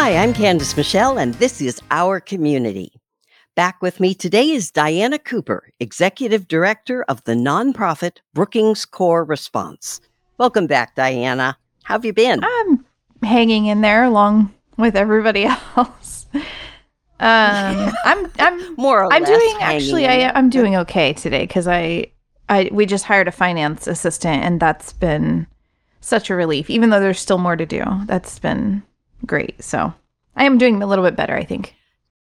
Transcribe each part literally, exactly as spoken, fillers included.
Hi, I'm Candace Michelle, and this is Our Community. Back with me today is Diana Cooper, Executive Director of the nonprofit Brookings Core Response. Welcome back, Diana. How have you been? I'm hanging in there along with everybody else. Um, I'm I'm more or I'm less doing actually I I'm doing okay today because I I we just hired a finance assistant and that's been such a relief. Even though there's still more to do, that's been great. So I am doing a little bit better, I think.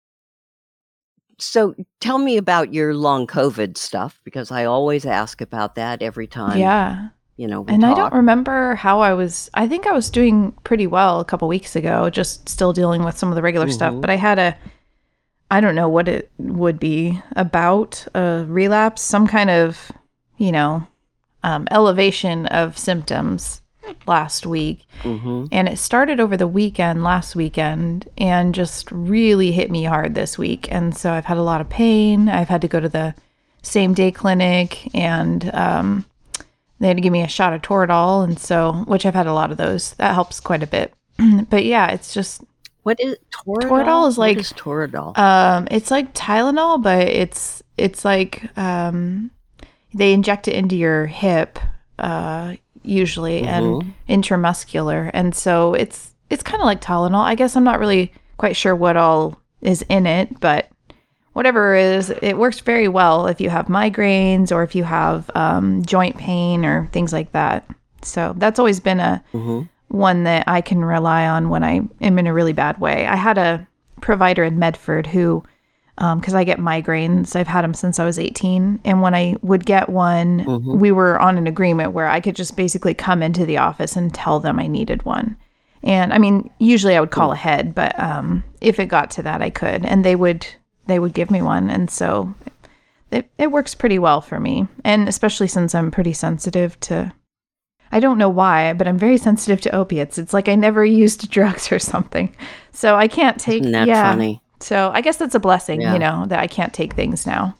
So tell me about your long COVID stuff, because I always ask about that every time. Yeah. You know, we and talk. I don't remember how I was. I think I was doing pretty well a couple weeks ago, just still dealing with some of the regular mm-hmm. stuff. But I had a, I don't know what it would be about, a relapse, some kind of, you know, um, elevation of symptoms last week. Mm-hmm. And it started over the weekend, last weekend, and just really hit me hard this week. And so I've had a lot of pain. I've had to go to the same day clinic and, um, they had to give me a shot of Toradol, and so, which I've had a lot of those. That helps quite a bit. But yeah, it's just. What is Toradol? Toradol is like. What is Toradol? Um, it's like Tylenol, but it's it's like um, they inject it into your hip, uh, usually, mm-hmm. and intramuscular, and so it's it's kind of like Tylenol. I guess I'm not really quite sure what all is in it, but. Whatever it is, it works very well if you have migraines or if you have um, joint pain or things like that. So that's always been a mm-hmm. one that I can rely on when I am in a really bad way. I had a provider in Medford who, because um, I get migraines, I've had them since I was eighteen. And when I would get one, mm-hmm. we were on an agreement where I could just basically come into the office and tell them I needed one. And I mean, usually I would call mm. ahead, but um, if it got to that, I could. And they would... they would give me one. And so it, it works pretty well for me. And especially since I'm pretty sensitive to, I don't know why, but I'm very sensitive to opiates. It's like I never used drugs or something. So I can't take, Isn't that yeah. funny? So I guess that's a blessing, yeah. you know, that I can't take things now.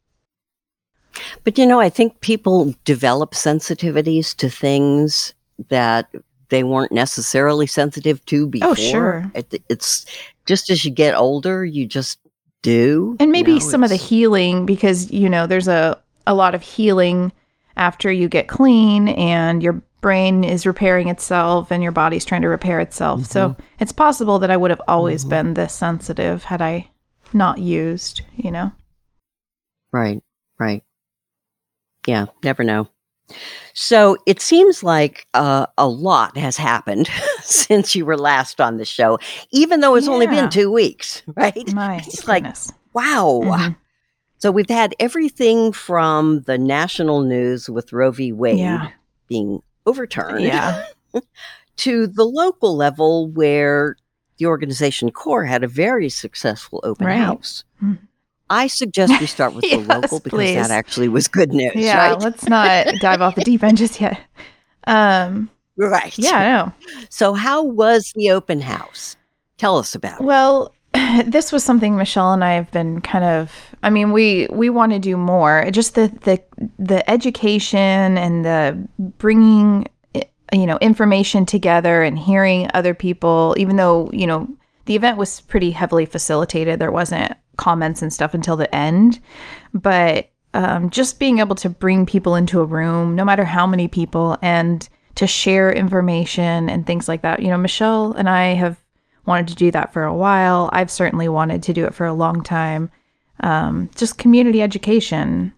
But, you know, I think people develop sensitivities to things that they weren't necessarily sensitive to before. Oh, sure. It, it's just as you get older, you just do. And maybe you know, some of the healing, because, you know, there's a, a lot of healing after you get clean and your brain is repairing itself and your body's trying to repair itself. Mm-hmm. So it's possible that I would have always mm-hmm. been this sensitive had I not used, you know? Right, right. Yeah, never know. So it seems like uh, a lot has happened since you were last on the show, even though it's yeah. only been two weeks, right? My it's goodness. like, wow. Mm-hmm. So we've had everything from the national news with Roe v. Wade yeah. being overturned yeah. to the local level where the organization CORE had a very successful open right. house. Mm-hmm. I suggest we start with yes, the local because please. that actually was good news, yeah, right? let's not dive off the deep end just yet. Um, right. Yeah, I know. So how was the open house? Tell us about it. Well, this was something Michelle and I have been kind of, I mean, we, we want to do more. Just the, the, the education and the bringing, you know, information together and hearing other people, even though, you know, the event was pretty heavily facilitated. There wasn't comments and stuff until the end, but um, just being able to bring people into a room, no matter how many people, and to share information and things like that. You know, Michelle and I have wanted to do that for a while. I've certainly wanted to do it for a long time. Um, just community education.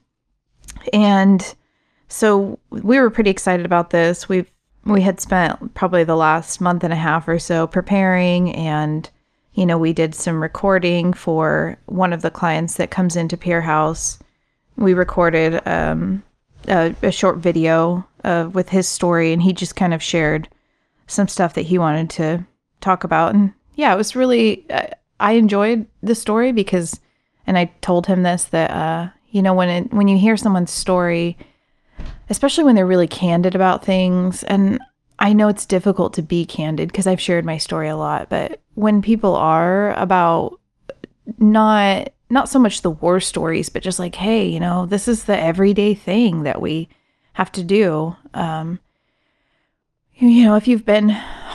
And so we were pretty excited about this. We've, we had spent probably the last month and a half or so preparing, and you know, we did some recording for one of the clients that comes into Peer House. We recorded um, a, a short video uh, with his story, and he just kind of shared some stuff that he wanted to talk about. And yeah, it was really, uh, I enjoyed the story because, and I told him this, that, uh, you know, when it, when you hear someone's story, especially when they're really candid about things, and I know it's difficult to be candid because I've shared my story a lot, but when people are about not not so much the war stories, but just like, hey, you know, this is the everyday thing that we have to do. Um, you know, if you've been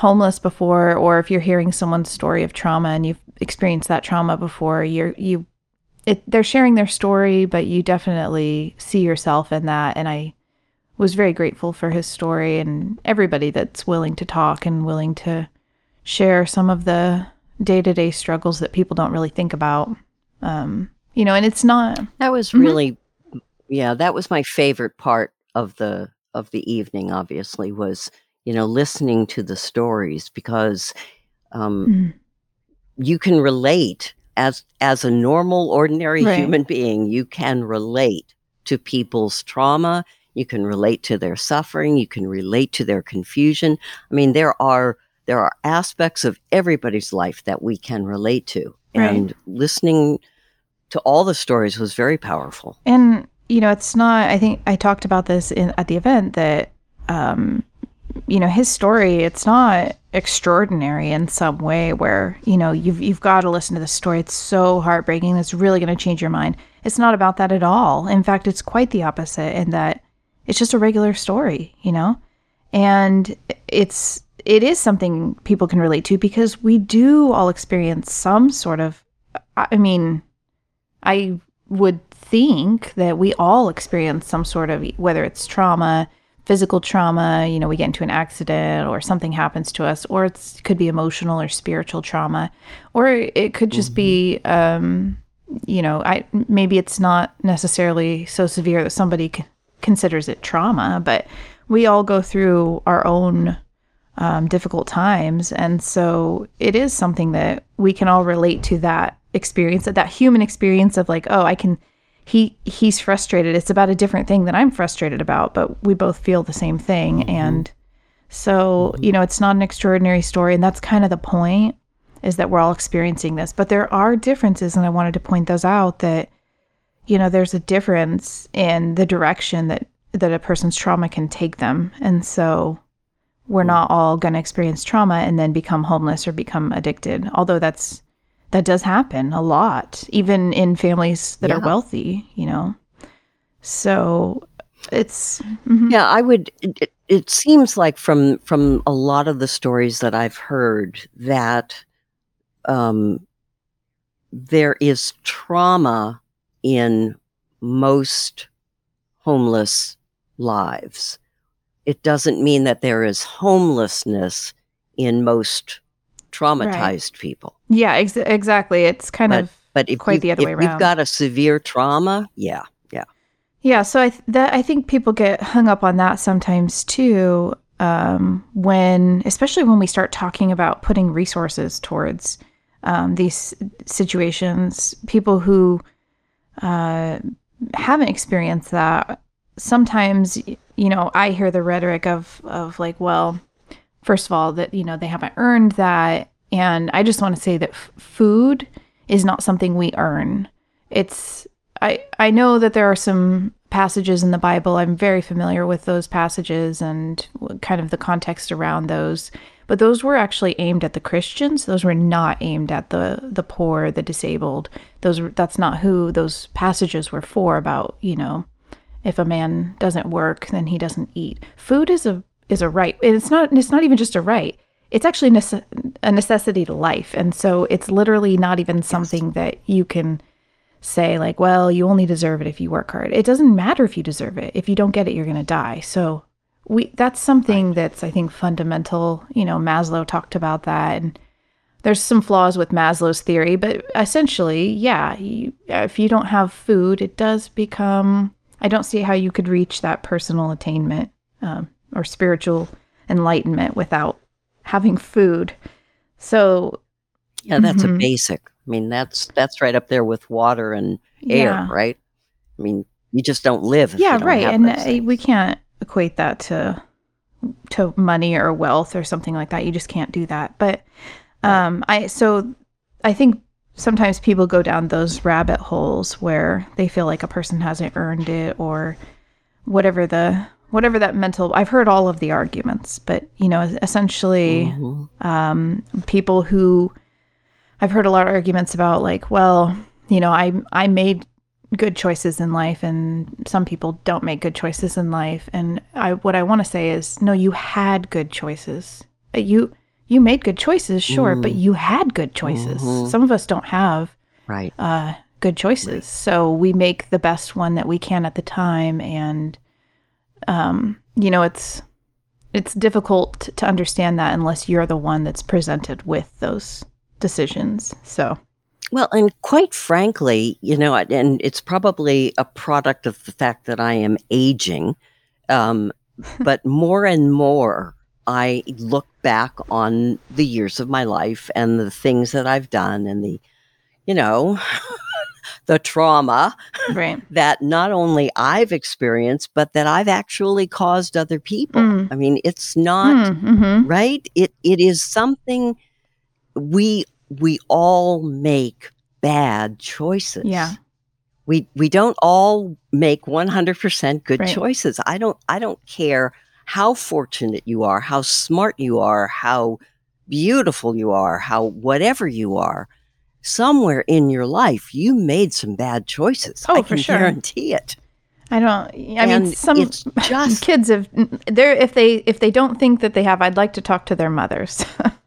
homeless before, or if you're hearing someone's story of trauma and you've experienced that trauma before, you're you it, they're sharing their story, but you definitely see yourself in that. And I was very grateful for his story and everybody that's willing to talk and willing to share some of the day-to-day struggles that people don't really think about. Um, you know, and it's not... That was really, mm-hmm. yeah, that was my favorite part of the of the evening, obviously, was, you know, listening to the stories, because um, mm. you can relate as as a normal, ordinary right. human being. You can relate to people's trauma. You can relate to their suffering. You can relate to their confusion. I mean, there are there are aspects of everybody's life that we can relate to. Right. And listening to all the stories was very powerful. And, you know, it's not, I think I talked about this in, at the event that, um, you know, his story, it's not extraordinary in some way where, you know, you've, you've got to listen to the story. It's so heartbreaking. It's really going to change your mind. It's not about that at all. In fact, it's quite the opposite in that it's just a regular story, you know, and it's, it is something people can relate to because we do all experience some sort of, I mean, I would think that we all experience some sort of, whether it's trauma, physical trauma, you know, we get into an accident or something happens to us, or it's, it could be emotional or spiritual trauma, or it could just mm-hmm. be, um, you know, I maybe it's not necessarily so severe that somebody c- considers it trauma, but we all go through our own um, difficult times. And so it is something that we can all relate to, that experience, that, that human experience of like, oh, I can, he, he's frustrated. It's about a different thing that I'm frustrated about, but we both feel the same thing. Mm-hmm. And so, mm-hmm. you know, it's not an extraordinary story. And that's kind of the point, is that we're all experiencing this, but there are differences. And I wanted to point those out, that, you know, there's a difference in the direction that, that a person's trauma can take them. And so we're not all going to experience trauma and then become homeless or become addicted. Although that's, that does happen a lot, even in families that yeah. are wealthy, you know? So it's... Mm-hmm. Yeah, I would... It, it seems like from, from a lot of the stories that I've heard that um, there is trauma in most homeless lives. It doesn't mean that there is homelessness in most traumatized right. people. Yeah, ex- exactly. It's kind but, of but if quite you, the other if way around. If you've got a severe trauma, yeah, yeah. Yeah, so I th- that I think people get hung up on that sometimes too, um, when, especially when we start talking about putting resources towards um, these situations. People who uh, haven't experienced that, sometimes, you know, I hear the rhetoric of of like, well, first of all, that, you know, they haven't earned that. And I just want to say that f- food is not something we earn. It's, I, I know that there are some passages in the Bible. I'm very familiar with those passages and kind of the context around those. But those were actually aimed at the Christians. Those were not aimed at the, the poor, the disabled. Those that's not who those passages were for, about, you know, if a man doesn't work, then he doesn't eat. Food is a is a right. And it's not it's not even just a right. It's actually nece- a necessity to life. And so it's literally not even something yes. that you can say like, well, you only deserve it if you work hard. It doesn't matter if you deserve it. If you don't get it, you're going to die. So we that's something right. that's, I think, fundamental. You know, Maslow talked about that. And there's some flaws with Maslow's theory, but essentially, yeah, you, if you don't have food, it does become, I don't see how you could reach that personal attainment um, or spiritual enlightenment without having food. So yeah, that's mm-hmm. a basic. I mean, that's that's right up there with water and air, yeah. right? I mean, you just don't live if yeah, you don't right. have And those things. We can't equate that to to money or wealth or something like that. You just can't do that. But um, I so I think sometimes people go down those rabbit holes where they feel like a person hasn't earned it, or whatever the whatever that mental. I've heard all of the arguments, but you know, essentially, mm-hmm. um, people who I've heard a lot of arguments about, like, well, you know, I I made good choices in life, and some people don't make good choices in life. And I what I want to say is, no, you had good choices. You you made good choices, sure, but Mm, you had good choices. mhm. Some of us don't have Right, uh, good choices. right. So we make the best one that we can at the time. And, um, you know, it's, it's difficult t- to understand that unless you're the one that's presented with those decisions. So, Well, and quite frankly, you know, and it's probably a product of the fact that I am aging, um, but more and more, I look back on the years of my life and the things that I've done and the, you know, the trauma right. that not only I've experienced, but that I've actually caused other people. Mm. I mean, it's not Mm, mm-hmm. right. It it is something we we all make bad choices. Yeah, We we don't all make one hundred percent good right. choices. I don't I don't care how fortunate you are, how smart you are, how beautiful you are, how whatever you are. Somewhere in your life you made some bad choices. I Oh, for can sure. guarantee it. I don't, I mean, And some it's just kids have, they're, if they, if they don't think that they have, I'd like to talk to their mothers.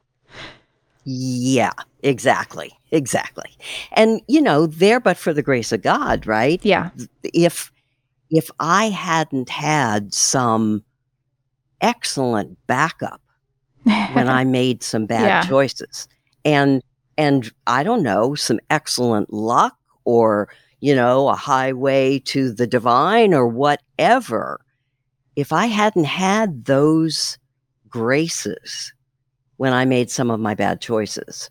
yeah, exactly. Exactly. And you know, there but for the grace of God, right? Yeah. If if I hadn't had some excellent backup when I made some bad Yeah. choices and and I don't know, some excellent luck or, you know, a highway to the divine or whatever. If I hadn't had those graces when I made some of my bad choices,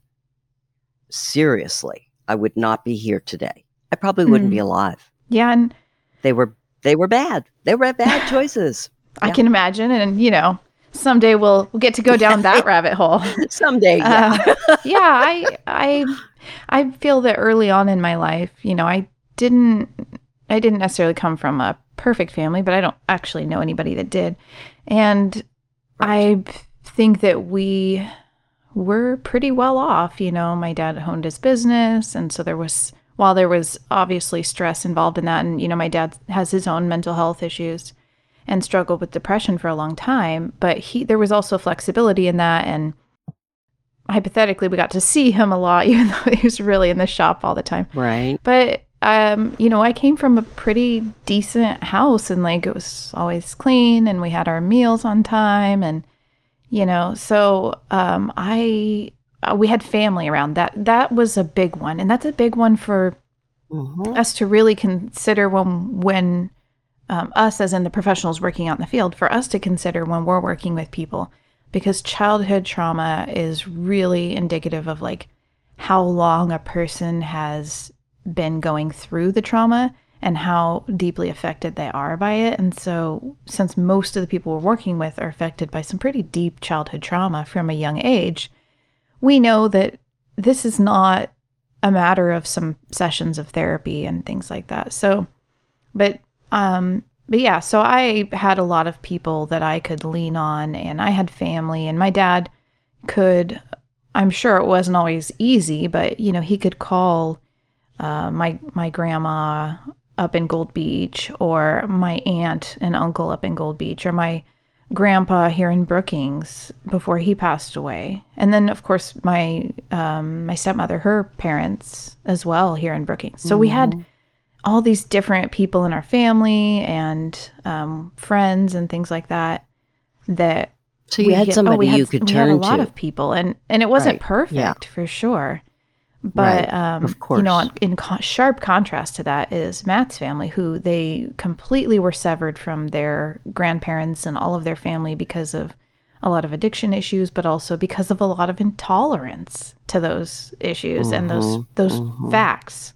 seriously, I would not be here today. I probably wouldn't be Mm. alive. Yeah. And They were they were bad. They were bad choices. I Yeah. can imagine. And, you know, someday we'll, we'll get to go down that rabbit hole. Someday, Uh, yeah. yeah. I, I, I feel that early on in my life, you know, I didn't, I didn't necessarily come from a perfect family, but I don't actually know anybody that did. And Right. I think that we were pretty well off. You know, my dad owned his business. And so there was, while there was obviously stress involved in that, and, you know, my dad has his own mental health issues and struggled with depression for a long time, but he, there was also flexibility in that. And hypothetically, we got to see him a lot, even though he was really in the shop all the time. Right. But, um, you know, I came from a pretty decent house and like it was always clean and we had our meals on time. And, you know, so um, I, uh, we had family around that. That was a big one. And that's a big one for Mhm. us to really consider when, when um, us, as in the professionals working out in the field, for us to consider when we're working with people, because childhood trauma is really indicative of like how long a person has been going through the trauma and how deeply affected they are by it. And so, since most of the people we're working with are affected by some pretty deep childhood trauma from a young age, we know that this is not a matter of some sessions of therapy and things like that. So, but um but yeah, so I had a lot of people that I could lean on, and I had family, and my dad could, I'm sure it wasn't always easy, but you know, he could call uh, my my grandma up in Gold Beach, or my aunt and uncle up in Gold Beach, or my grandpa here in Brookings before he passed away. And then of course my um my stepmother, her parents as well here in Brookings. So we had Mhm. all these different people in our family and um, friends and things like that that So you we had had, oh we somebody had you could we had a turn lot to. of people, and and it wasn't Right. Yeah. perfect for sure, Right. but um Of you know, course. in co- sharp contrast to that is Matt's family, who they completely were severed from their grandparents and all of their family because of a lot of addiction issues, but also because of a lot of intolerance to those issues and those Mhm. those Mhm. facts.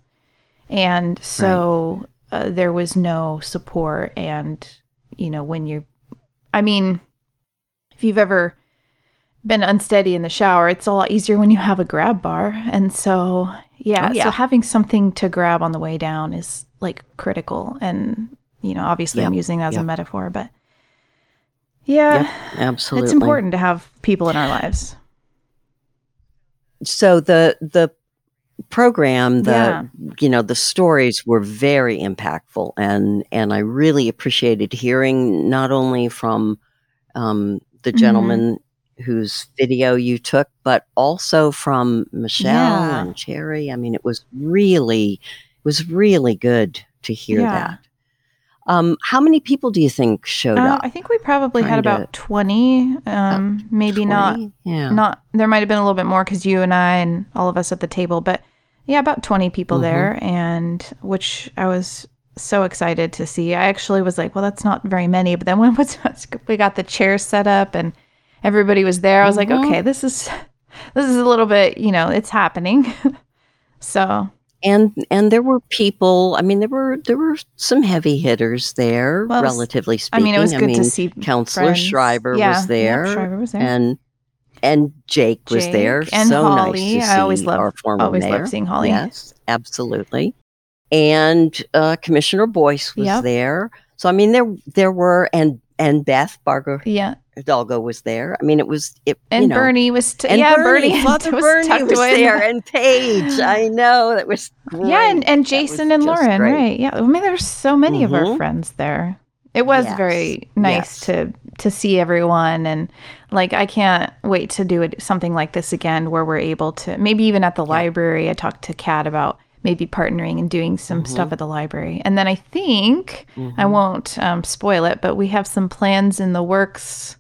And Right. so uh, there was no support. And, you know, when you're, I mean, if you've ever been unsteady in the shower, it's a lot easier when you have a grab bar. And so, Oh yeah, so yeah. having something to grab on the way down is like critical. And, you know, obviously I'm Yep. using that as a Yep. metaphor, but Yep. yeah, it's Absolutely. important to have people in our lives. So the the program, the Yeah. you know, the stories were very impactful, and and I really appreciated hearing not only from um, the Hmm. gentleman whose video you took, but also from Michelle Yeah. and Cherry. I mean, it was really, it was really good to hear Yeah. that. Um, how many people do you think showed Uh, up? I think we probably had Trying to- about twenty. Um, maybe not. twenty? Yeah. Not. There might have been a little bit more because you and I and all of us at the table, but yeah, about twenty people Mhm. there, and which I was so excited to see. I actually was like, well, that's not very many. But then when we got the chairs set up and everybody was there, I was like, Mhm. okay, this is this is a little bit, you know, it's happening. So And and there were people. I mean, there were there were some heavy hitters there, Well, it was- relatively I speaking. mean, it was good to see Counselor friends. Schreiber Yeah, was yep, there, Schreiber was there. and and Jake, was Jake there. and so Holly. nice to I always see love- our former always love mayor. seeing Holly. Yes, absolutely. And uh, Commissioner Boyce was Yep. there. So I mean, there there were and and Beth Barger Yeah, Hidalgo was there. I mean, it was it and you know, Bernie was t- and yeah, Bernie, Bernie Father was Bernie tucked was away in the there, back. and Paige. I know that was great. Yeah, and, and That Jason was and just Lauren, great. right? Yeah, I mean, there were so many of our Mhm. friends there. It was Yes, very nice yes. to to see everyone, and like I can't wait to do it something like this again, where we're able to maybe even at the Yeah. library. I talked to Kat about maybe partnering and doing some Mhm. stuff at the library, and then I think I Mhm. won't um, spoil it, but we have some plans in the works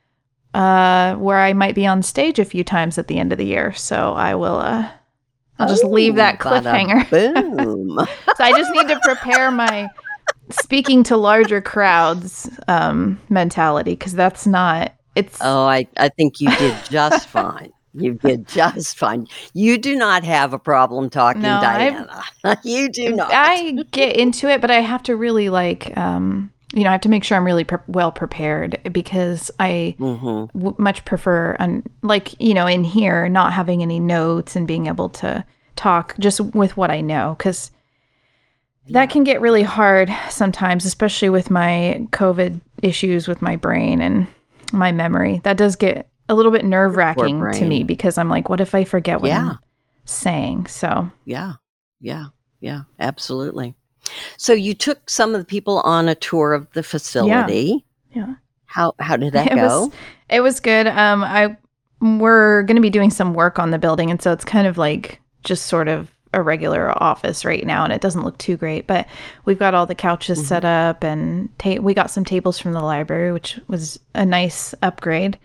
uh, where I might be on stage a few times at the end of the year. So I will. Uh, I'll just leave that Oh, bada cliffhanger. Boom. So I just need to prepare my speaking to larger crowds um, mentality, because that's not. It's Oh, I, I think you did just fine. You did just fine. You do not have a problem talking, No, I- Diana. You do not. I get into it, but I have to really like. Um, you know, I have to make sure I'm really pre- well prepared, because I Mhm. w- much prefer, and like you know, in here, not having any notes and being able to talk just with what I know, because that can get really hard sometimes, especially with my COVID issues with my brain and my memory. That does get a little bit nerve wracking to me, brain. because I'm like, what if I forget what Yeah. I'm saying? So Yeah, yeah, yeah, absolutely. So you took some of the people on a tour of the facility. yeah. How how did that it go? was it was good. Um, I we're going to be doing some work on the building, and so it's kind of like just sort of a regular office right now, and it doesn't look too great. But we've got all the couches Mhm. set up, and ta- we got some tables from the library, which was a nice upgrade.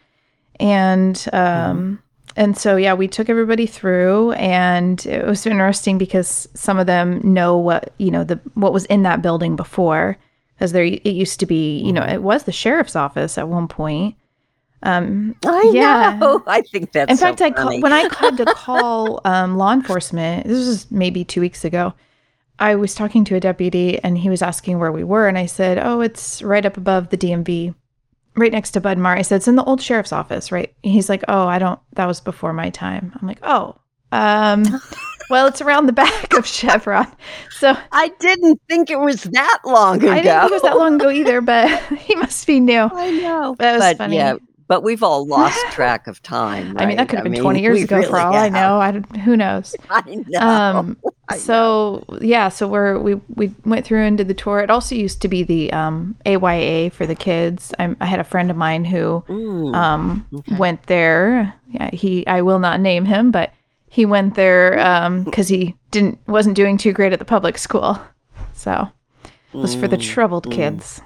And um, and so yeah, we took everybody through, and it was interesting because some of them know what you know the what was in that building before. Because there, it used to be, you know, Mhm. it was the sheriff's office at one point. Um, I yeah. know. I think that's in so fact, I ca- funny. when I had to call um, law enforcement, this was maybe two weeks ago. I was talking to a deputy, and he was asking where we were, and I said, "Oh, it's right up above the D M V, right next to Bud Mar." I said, "It's in the old sheriff's office, right?" And he's like, "Oh, I don't. That was before my time." I'm like, "Oh, um, well, it's around the back of Chevron." So I didn't think it was that long ago. I didn't think it was that long ago either, but he must be new. I know. That was but funny. yeah, but we've all lost track of time. I mean, that right? could have I been mean, twenty years we ago for really all I have. know. I don't- who knows? I know. Um, I know. so yeah, so we're we we went through and did the tour. It also used to be the um, A Y A for the kids. I'm, I had a friend of mine who Mm, um, okay. went there. Yeah, he I will not name him, but he went there because he didn't wasn't doing too great at the public school. So it was for the Mm, troubled mm. kids.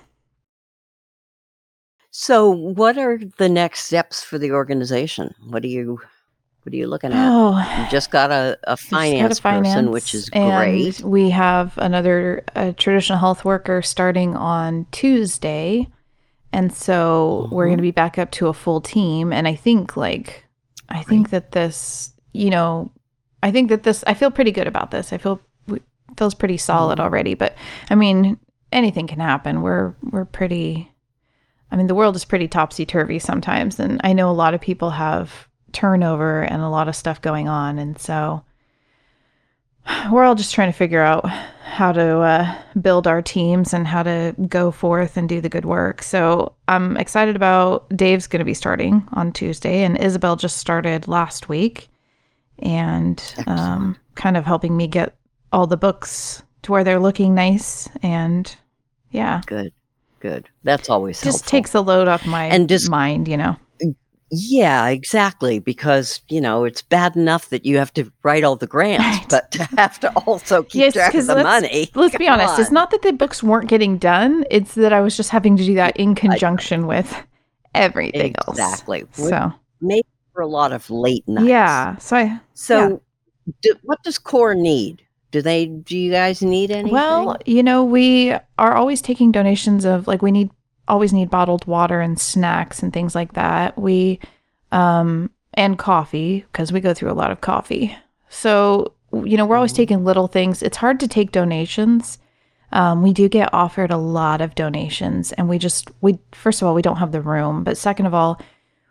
So, what are the next steps for the organization? What are you What are you looking at? Oh, You just got a, a Just got a finance person, which finance, is and great. we have another a traditional health worker starting on Tuesday, and so we're Mhm. going to be back up to a full team. And I think, like, I think that this, you know, I think that this, I feel pretty good about this. I feel it feels pretty solid Mhm. already. But I mean, anything can happen. We're we're pretty. I mean, the world is pretty topsy turvy sometimes, and I know a lot of people have turnover and a lot of stuff going on, and so we're all just trying to figure out how to uh, build our teams and how to go forth and do the good work. So I'm excited about Dave's going to be starting on Tuesday, and Isabel just started last week, and um, Excellent. kind of helping me get all the books to where they're looking nice, and yeah, Good, good. That's always just helpful. takes a load off my And just- mind, you know. Yeah, exactly. Because, you know, it's bad enough that you have to write all the grants, Right. but to have to also keep Yes, track of because the let's money. let's be Come honest. It's on. not that the books weren't getting done. It's that I was just having to do that in I know. conjunction with everything else. Exactly. Which So makes for a lot of late nights. yeah. So I yeah. So, do, what does CORE need? Do they? Do you guys need anything? Well, you know, we are always taking donations of like we need always need bottled water and snacks and things like that. We um and coffee because we go through a lot of coffee. So, you know, we're always Mhm. taking little things. It's hard to take donations. Um, we do get offered a lot of donations, and we just we first of all we don't have the room, but second of all,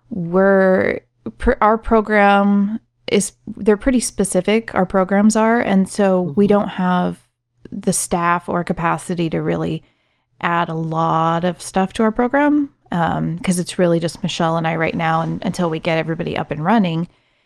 we're pr- our program is they're pretty specific. Our programs are, and so we Mhm. don't have the staff or capacity to really add a lot of stuff to our program because it's really just Michelle and I right now, and until we get everybody up and running.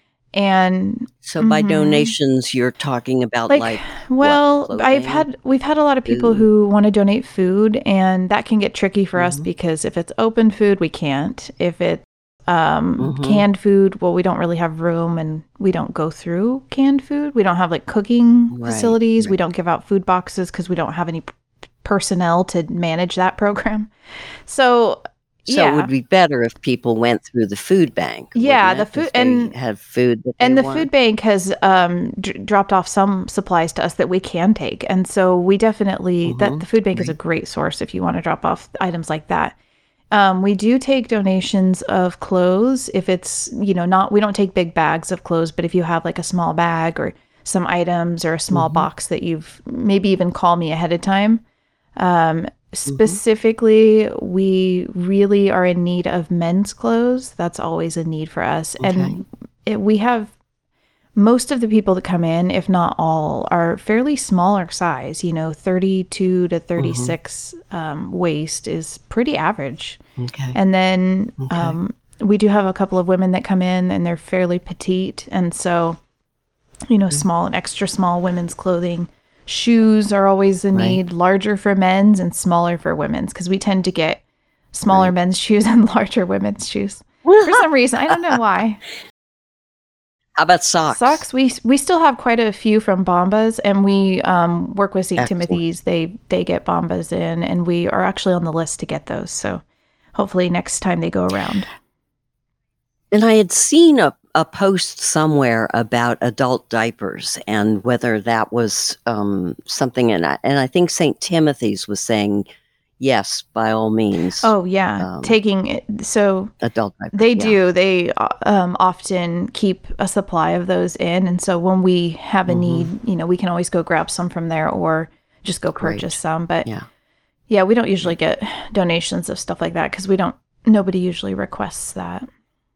And So, by mhm. donations, you're talking about Like, like well, what? I've Clothing? had we've had a lot of people Food? who want to donate food, and that can get tricky for us Mhm. because if it's open food, we can't. If it's um, Mhm. canned food, well, we don't really have room, and we don't go through canned food. We don't have like cooking Right. facilities. We Right. don't give out food boxes because we don't have any p- personnel to manage that program. So, So it yeah, would be better if people went through the food bank, yeah, wouldn't the it? food If they and have food that they and the want. food bank has um, d- dropped off some supplies to us that we can take, and so we definitely that Mhm. the food bank is a Right. great source if you want to drop off items like that. Um, we do take donations of clothes if it's you know not we don't take big bags of clothes, but if you have like a small bag or some items or a small Mhm. box that you've maybe even call me ahead of time. Um, Mhm. specifically, we really are in need of men's clothes. That's always a need for us, Okay. and it, we have most of the people that come in, if not all, are fairly smaller size. You know, thirty-two to Mhm. thirty-six um, waist is pretty average. Okay. And then Okay. um, we do have a couple of women that come in and they're fairly petite. And so, you know, Mhm. small and extra small women's clothing. Shoes are always a Right. need, larger for men's and smaller for women's, because we tend to get smaller Right. men's shoes and larger women's shoes. For some reason, I don't know why. How about socks? Socks, we we still have quite a few from Bombas, and we um, work with Saint Excellent. Timothy's. They they get Bombas in, and we are actually on the list to get those. So hopefully next time they go around. And I had seen a, a post somewhere about adult diapers and whether that was um, something, and I, and I think Saint Timothy's was saying, yes, by all means, Oh yeah, um, taking it. So adult diapers. they Yeah. do. They uh, um, often keep a supply of those in, and so when we have a Mhm. need, you know, we can always go grab some from there or just go Great. purchase some. But Yeah. yeah, we don't usually get donations of stuff like that because we don't. Nobody usually requests that.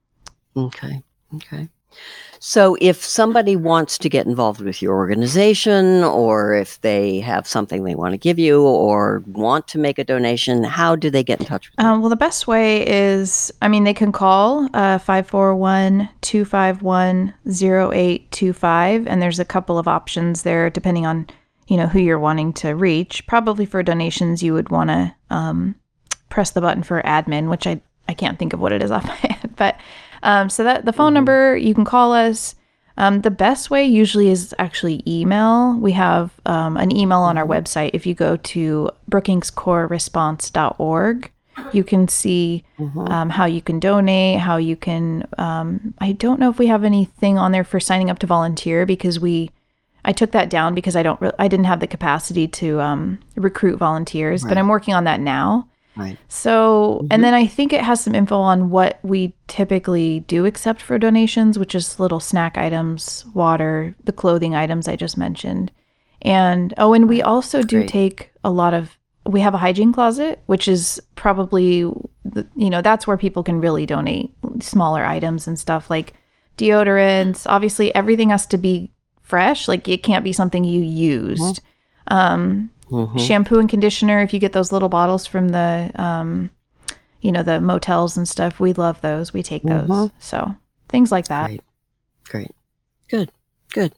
Okay. Okay. So if somebody wants to get involved with your organization, or if they have something they want to give you or want to make a donation, how do they get in touch with you? Um, well, the best way is, I mean, they can call uh, five four one, two five one, zero eight two five, and there's a couple of options there depending on, you know, who you're wanting to reach. Probably for donations, you would want to um, press the button for admin, which I, I can't think of what it is off my head, but um, so that the phone Mhm. number, you can call us. Um, the best way usually is actually email. We have um, an email on our Mhm. website. If you go to brookings core response dot org, you can see Mhm. um, how you can donate, how you can. Um, I don't know if we have anything on there for signing up to volunteer because we. I took that down because I don't. Re- I didn't have the capacity to um, recruit volunteers, but Right. I'm working on that now. Right. So, Mhm. and then I think it has some info on what we typically do accept for donations, which is little snack items, water, the clothing items I just mentioned. And oh, and we Right. also do Great. take a lot of, we have a hygiene closet, which is probably, the, you know, that's where people can really donate smaller items and stuff like deodorants. Obviously, everything has to be fresh. Like it can't be something you used. Um, Mhm. shampoo and conditioner, if you get those little bottles from the um you know the motels and stuff, we love those, we take those. Mhm. So things like that. Great. Great. Good. Good.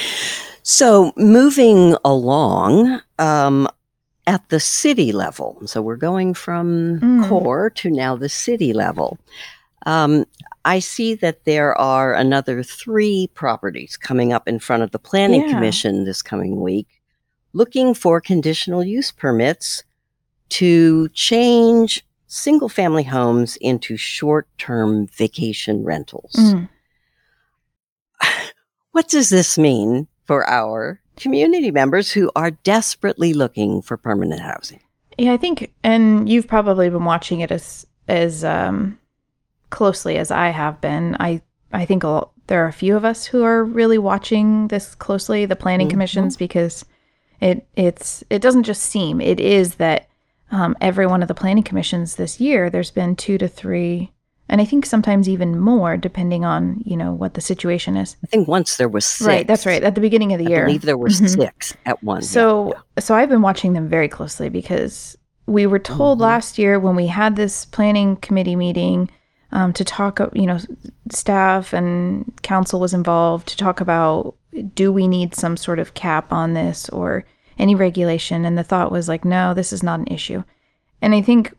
So moving along, um, at the city level. So we're going from Mm. core to now the city level. Um, I see that there are another three properties coming up in front of the Planning Yeah. Commission this coming week, looking for conditional use permits to change single-family homes into short-term vacation rentals. Mm. What does this mean for our community members who are desperately looking for permanent housing? Yeah, I think, and you've probably been watching it as as um, closely as I have been. I I think a, there are a few of us who are really watching this closely, the planning Mhm. commissions, because it it's it doesn't just seem, it is that um, every one of the planning commissions this year, there's been two to three, and I think sometimes even more, depending on, you know, what the situation is. I think once there was six. Right, that's right. At the beginning of the I year. believe there were Mhm. six at one. So, yeah, yeah. so I've been watching them very closely because we were told Mhm. last year when we had this planning committee meeting um, to talk, you know, staff and council was involved to talk about, do we need some sort of cap on this or any regulation? And the thought was like, no, this is not an issue. And I think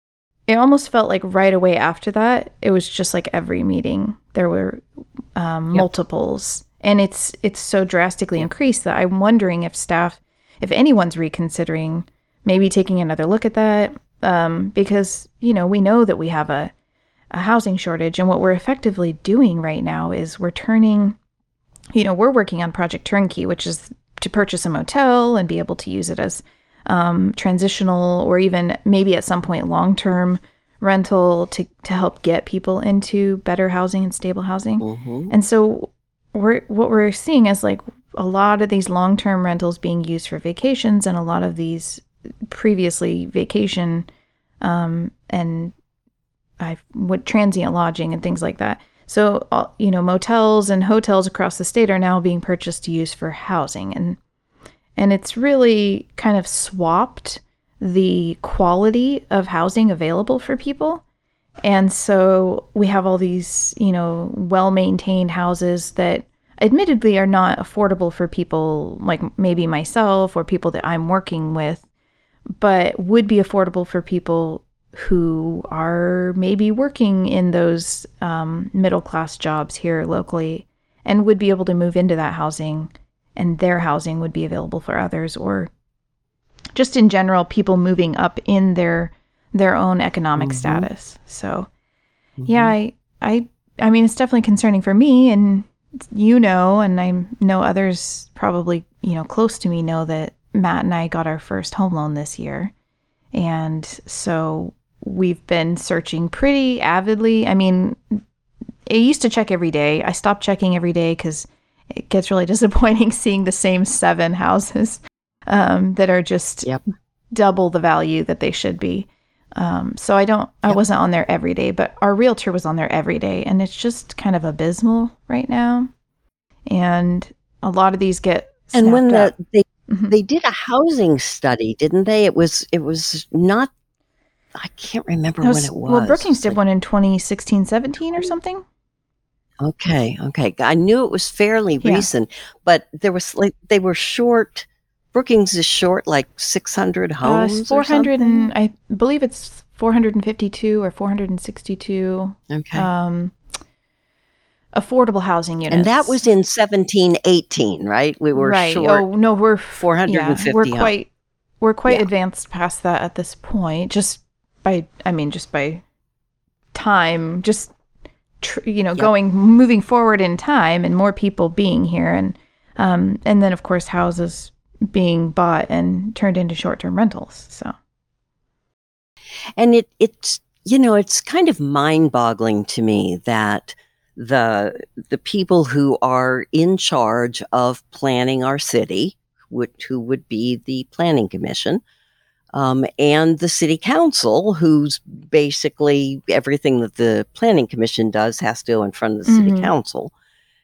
it almost felt like right away after that, it was just like every meeting there were um, Yep. multiples, and it's it's so drastically increased that I'm wondering if staff, if anyone's reconsidering maybe taking another look at that, um, because you know we know that we have a a housing shortage, and what we're effectively doing right now is we're turning, you know, we're working on Project Turnkey, which is to purchase a motel and be able to use it as um, transitional or even maybe at some point long-term rental to, to help get people into better housing and stable housing. Mhm. And so we're what we're seeing is like a lot of these long-term rentals being used for vacations and a lot of these previously vacation um, and I what transient lodging and things like that. So, uh, you know, motels and hotels across the state are now being purchased to use for housing. And and it's really kind of swapped the quality of housing available for people. And so we have all these, you know, well-maintained houses that admittedly are not affordable for people like maybe myself or people that I'm working with, but would be affordable for people who are maybe working in those um, middle-class jobs here locally and would be able to move into that housing, and their housing would be available for others, or just in general, people moving up in their their own economic Mhm. status. So, Mhm. yeah, I, I, I mean, it's definitely concerning for me, and you know, and I know others probably, you know, close to me know that Matt and I got our first home loan this year, and so we've been searching pretty avidly. I mean, I used to check every day. I stopped checking every day because it gets really disappointing seeing the same seven houses um, that are just Yep. double the value that they should be. Um, so I don't, I Yep. wasn't on there every day, but our realtor was on there every day, and it's just kind of abysmal right now. And a lot of these get And when snapped the up. they Mhm. they did a housing study, didn't they? It was it was not. I can't remember That when was, it was. well, Brookings It's did like, one in twenty sixteen, seventeen or something. okay, okay. I knew it was fairly Yeah. recent, but there was like they were short. Brookings is short like six hundred Uh, homes four or hundred something. and I believe it's four hundred fifty-two or four hundred sixty-two Okay. um, affordable housing units. And that was in seventeen eighteen, right? We were right. short Oh no, we're f- yeah, we're four hundred fifty homes. quite we're quite Yeah. advanced past that at this point. Just by I mean, just by time, just tr- you know, Yep. going moving forward in time, and more people being here, and um, and then of course houses being bought and turned into short-term rentals. So. And it it's you know, it's kind of mind-boggling to me that the the people who are in charge of planning our city, would, who would be the planning commission, um, and the city council, who's basically everything that the planning commission does has to go in front of the city Mhm. council.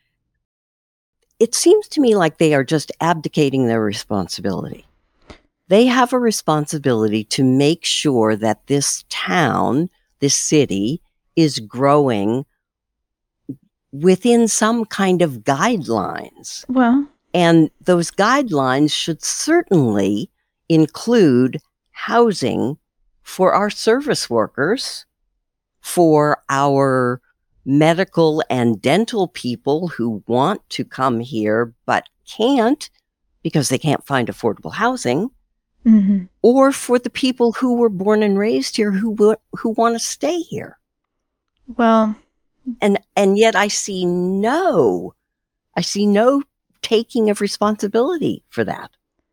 It seems to me like they are just abdicating their responsibility. They have a responsibility to make sure that this town, this city, is growing within some kind of guidelines. Well, And those guidelines should certainly include housing for our service workers, for our medical and dental people who want to come here but can't because they can't find affordable housing, mm-hmm. or for the people who were born and raised here who w- who want to stay here. Well, and and yet I see no, I see no taking of responsibility for that.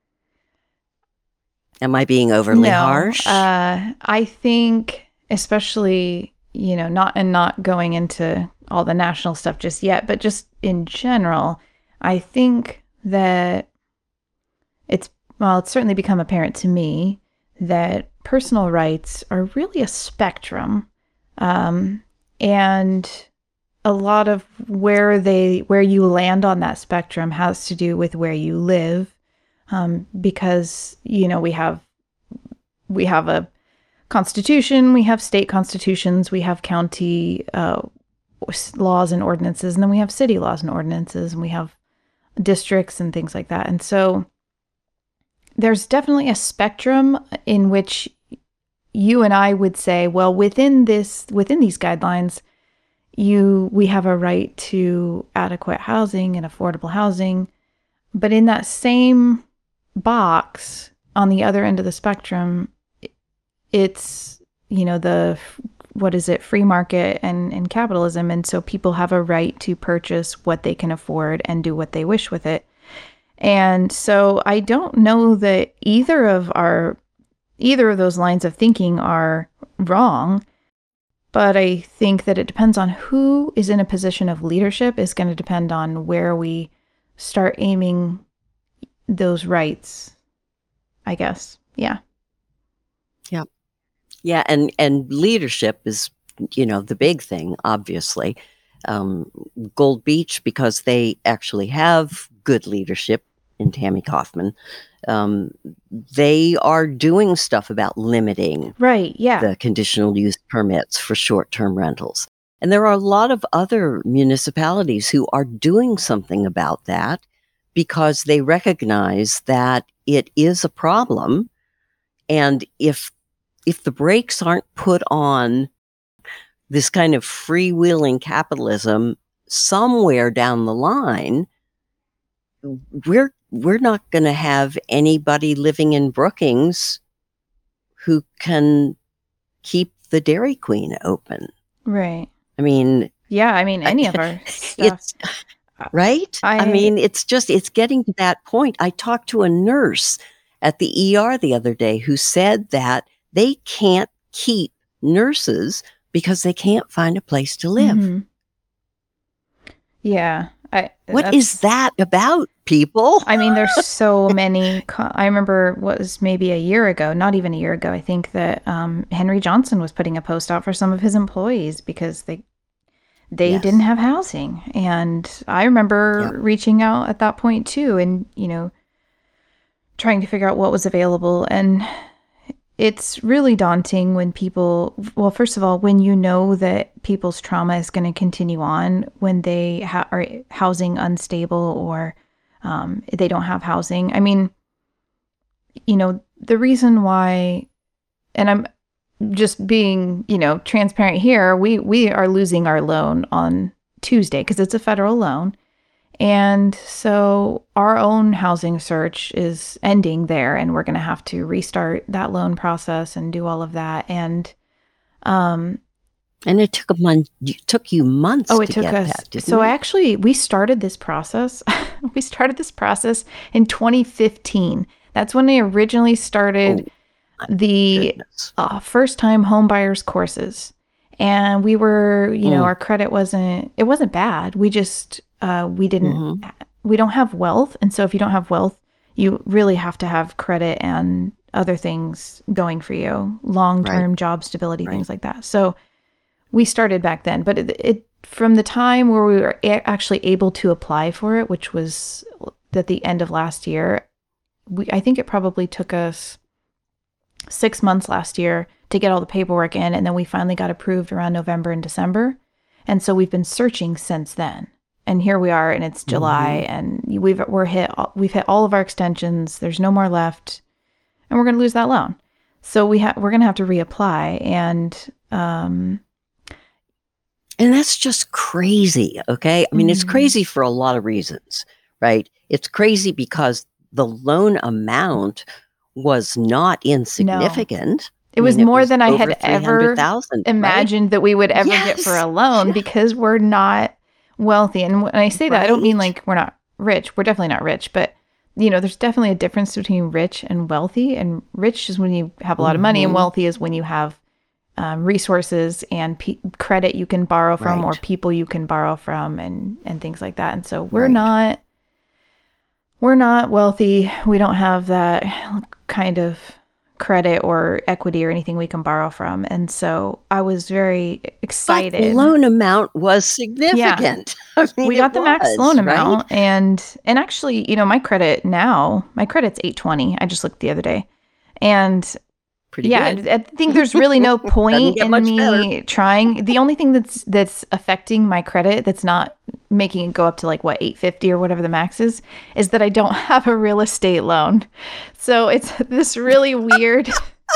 Am I being overly no, harsh? Uh, I think, especially, you know, not and not going into all the national stuff just yet, but just in general, I think that it's, well, it's certainly become apparent to me that personal rights are really a spectrum. Um, and a lot of where they, where you land on that spectrum has to do with where you live. Um, because, you know, we have, we have a constitution, we have state constitutions, we have county uh, laws and ordinances, and then we have city laws and ordinances, and we have districts and things like that. And so there's definitely a spectrum in which you and I would say, well, within this, within these guidelines, you, we have a right to adequate housing and affordable housing. But in that same box, on the other end of the spectrum, it's, you know, the, what is it, free market and, and capitalism. And so people have a right to purchase what they can afford and do what they wish with it. And so I don't know that either of our, either of those lines of thinking are wrong, but I think that it depends on who is in a position of leadership is going to depend on where we start aiming those rights, I guess. Yeah. Yeah. Yeah. And, and leadership is, you know, the big thing, obviously. Um, Gold Beach, because they actually have good leadership in Tammy Kaufman. Um, they are doing stuff about limiting right, yeah. the conditional use permits for short-term rentals. And there are a lot of other municipalities who are doing something about that because they recognize that it is a problem. And if if the brakes aren't put on this kind of freewheeling capitalism somewhere down the line, we're we're not going to have anybody living in Brookings who can keep the Dairy Queen open. Right. I mean, yeah, I mean, any I, of our stuff. It's, right? I, I mean, it's just, it's getting to that point. I talked to a nurse at the E R the other day who said that they can't keep nurses because they can't find a place to live. Mm-hmm. Yeah. I, what is that about, people? I mean, there's so many. Co- I remember what was maybe a year ago, not even a year ago, I think that um, Henry Johnson was putting a post out for some of his employees because they they yes. didn't have housing. And I remember yep. reaching out at that point too and, you know, trying to figure out what was available. And it's really daunting when people, well, first of all, when you know that people's trauma is going to continue on when they ha- are housing unstable or um, they don't have housing. I mean, you know, the reason why, and I'm just being, you know, transparent here, we, we are losing our loan on Tuesday because it's a federal loan. And so our own housing search is ending there, and we're going to have to restart that loan process and do all of that. And, um, and it took a month, it took you months. Oh, it to took get us. That, didn't so it? actually, we started this process. we started this process in twenty fifteen. That's when they originally started oh, the uh, first time home buyers courses. And we were, you mm. know, our credit wasn't, it wasn't bad. We just, uh, we didn't, mm-hmm. we don't have wealth. And so if you don't have wealth, you really have to have credit and other things going for you, long-term right. job stability, right. things like that. So we started back then, but it, it from the time where we were a- actually able to apply for it, which was at the end of last year, we, I think it probably took us six months last year to get all the paperwork in. And then we finally got approved around November and December. And so we've been searching since then. And here we are, and it's July, mm-hmm. and we've we're hit we've hit all of our extensions. There's no more left, and we're going to lose that loan. So we have we're going to have to reapply. And um, And that's just crazy, okay? I mean, it's Mhm. crazy for a lot of reasons, right? It's crazy because the loan amount was not No. insignificant. It I was mean, it more was than I over had three ever hundred thousand, right? imagined that we would ever get for Yes. a loan because we're not wealthy. And when I say that, I don't mean Right? like we're not rich. We're definitely not rich, but you know, there's definitely a difference between rich and wealthy. And rich is when you have a lot of money, and Mhm. wealthy is when you have um, resources and pe- credit you can borrow from, or Right. people you can borrow from, and and things like that. And so we're Right. not we're not wealthy. We don't have that kind of credit or equity or anything we can borrow from. And so I was very But the excited. loan amount was Yeah. significant. I mean, We it got the max was, loan right? amount, and and actually, you know, my credit now, my credit's eight twenty. I just looked the other day. And Pretty yeah, good. I I think there's really no Doesn't point get in much better. me trying. The only thing that's that's affecting my credit, that's not making it go up to like what eight fifty or whatever the max is, is that I don't have a real estate loan. So it's this really weird.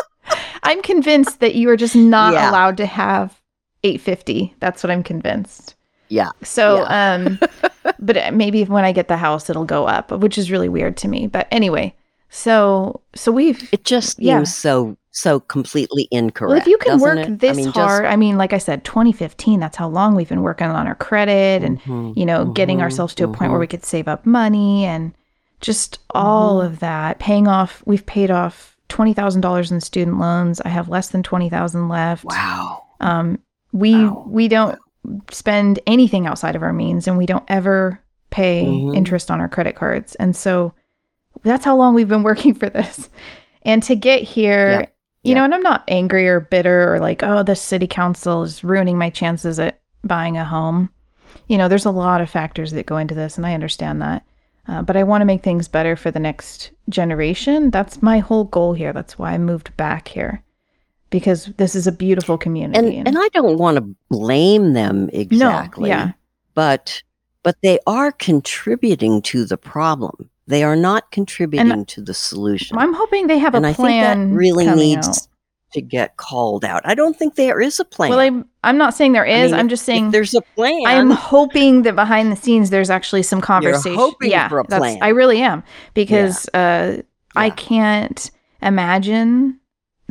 I'm convinced that you are just not Yeah. allowed to have eight fifty. That's what I'm convinced. Yeah. So, Yeah. um, but maybe when I get the house, it'll go up, which is really weird to me. But anyway, so so we've It just seems yeah. so so completely incorrect. Well, if you can doesn't work it? this I mean, hard, just I mean, like I said, twenty fifteen, that's how long we've been working on our credit and, Mhm, you know, getting mhm, ourselves to a point where we mhm, could save up money and just all mhm. of that. Paying off, we've paid off twenty thousand dollars in student loans. I have less than twenty thousand left. Wow. Um, we Wow. we don't spend anything outside of our means, and we don't ever pay Mhm. interest on our credit cards. And so that's how long we've been working for this. And to get here, Yep. you Yep. know, and I'm not angry or bitter or like, oh, the city council is ruining my chances at buying a home. You know, there's a lot of factors that go into this, and I understand that. Uh, but I want to make things better for the next generation. That's my whole goal here. That's why I moved back here, because this is a beautiful community. And and I don't want to blame them exactly. No, yeah. But but they are contributing to the problem. They are not contributing to the solution. I'm hoping they have and a I think that plan really coming needs out. to get called out. I don't think there is a plan. Well, I'm I'm not saying there I is. mean, I'm if, just if saying there's a plan, I'm hoping that behind the scenes there's actually some you're conversation. hoping Yeah, for a that's plan. I really am, because uh, I Yeah. can't imagine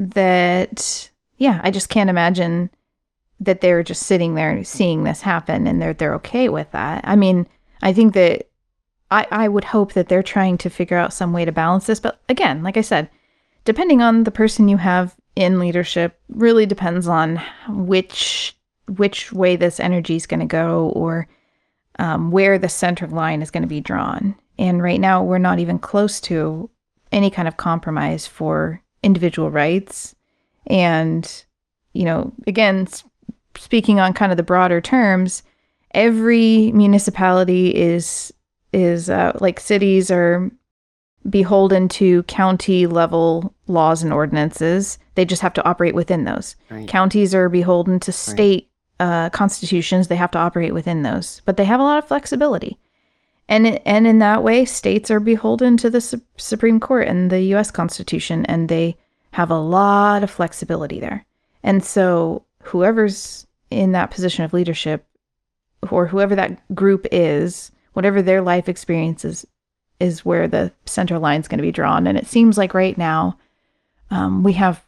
that. Yeah, I just can't imagine that they're just sitting there seeing this happen and they're they're okay with that. I mean, I think that I I would hope that they're trying to figure out some way to balance this. But again, like I said, depending on the person you have in leadership, really depends on which which way this energy is going to go, or um, where the center line is going to be drawn. And right now, we're not even close to any kind of compromise for individual rights. And, you know, again, s- speaking on kind of the broader terms, every municipality is is uh, like cities are beholden to county level laws and ordinances. They just have to operate within those. Right. Counties are beholden to state uh, constitutions. They have to operate within those, but they have a lot of flexibility. And and in that way, states are beholden to the Su- Supreme Court and the U S Constitution, and they have a lot of flexibility there. And so whoever's in that position of leadership, or whoever that group is, whatever their life experiences, is where the center line is going to be drawn. And it seems like right now, um, we have,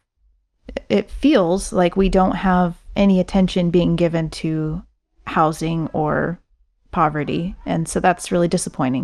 it feels like we don't have any attention being given to housing or poverty. And so that's really disappointing.